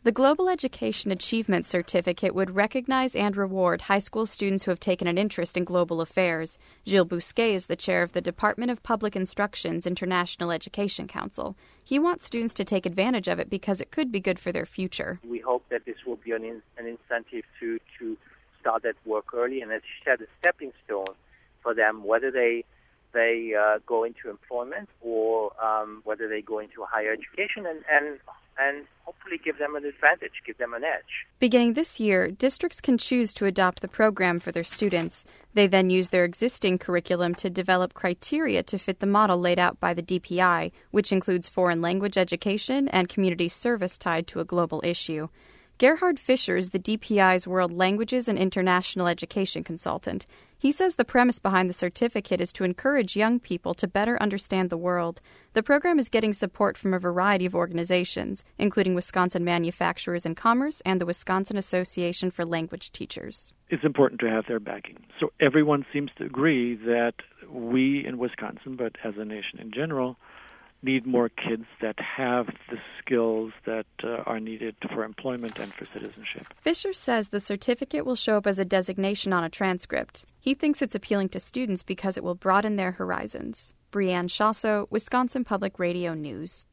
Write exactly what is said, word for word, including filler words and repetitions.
The Global Education Achievement Certificate would recognize and reward high school students who have taken an interest in global affairs. Gilles Bousquet is the chair of the Department of Public Instruction's International Education Council. He wants students to take advantage of it because it could be good for their future. We hope that this will be an, in, an incentive to, to start that work early, and as you said, a stepping stone for them, whether they they uh, go into employment or um, whether they go into higher education, and, and and hopefully give them an advantage, give them an edge. Beginning this year, districts can choose to adopt the program for their students. They then use their existing curriculum to develop criteria to fit the model laid out by the D P I, which includes foreign language education and community service tied to a global issue. Gerhard Fischer is the D P I's World Languages and International Education consultant. He says the premise behind the certificate is to encourage young people to better understand the world. The program is getting support from a variety of organizations, including Wisconsin Manufacturers and Commerce and the Wisconsin Association for Language Teachers. It's important to have their backing. So everyone seems to agree that we in Wisconsin, but as a nation in general, need more kids that have the skills that uh, are needed for employment and for citizenship. Fischer says the certificate will show up as a designation on a transcript. He thinks it's appealing to students because it will broaden their horizons. Brianne Chasso, Wisconsin Public Radio News.